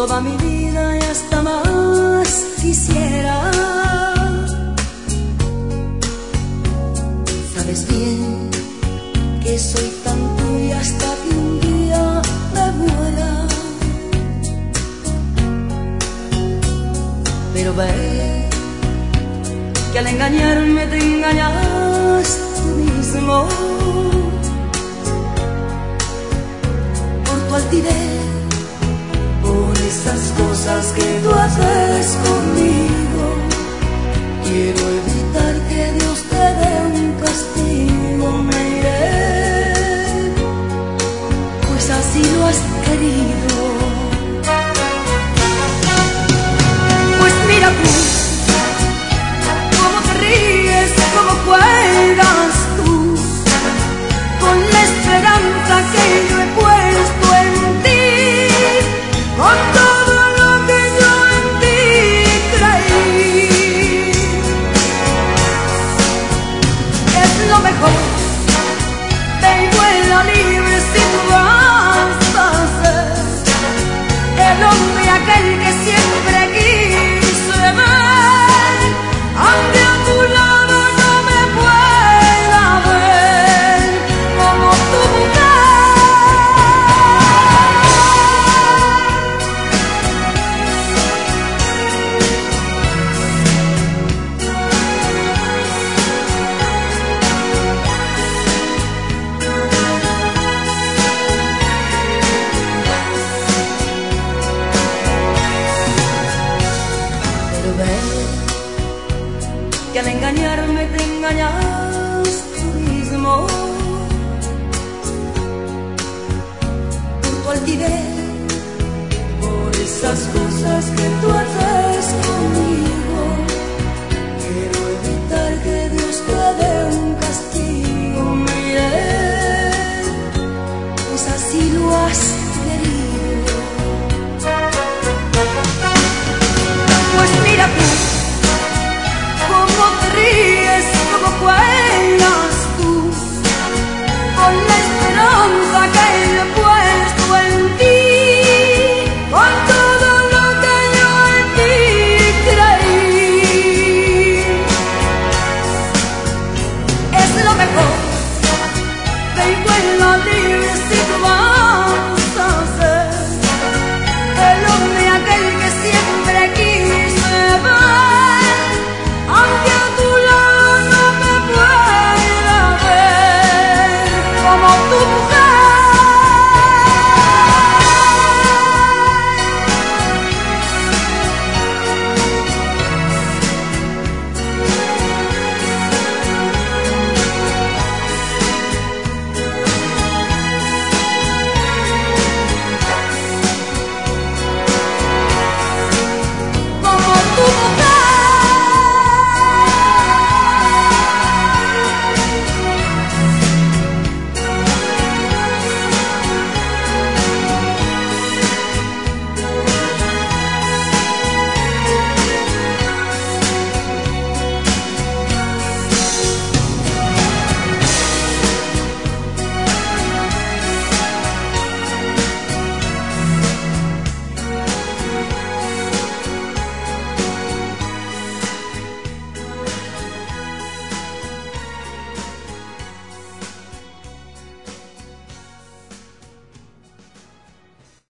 toda mi vida y hasta más quisiera. Sabes bien que soy tan tuya hasta que un día me muera. Pero ve que al engañarme te engañas tú mismo. Por tu altivez, por esas cosas que tú haces conmigo, quiero evitar que Dios te dé un castigo. Me iré, pues así lo has querido. Pues mira tú, cómo te ríes, cómo juegas tú, con la esperanza que yo he puesto en ti, con todo lo que yo en ti creí. Es lo mejor, ve y vuela libre si tú vas a ser el hombre aquel que siempre quise ver, aunque a tu lado no me pueda ver como tu mujer. Pero ve que al engañarme te engañas tú mismo. Por tu altivez, por esas cosas que tú haces conmigo.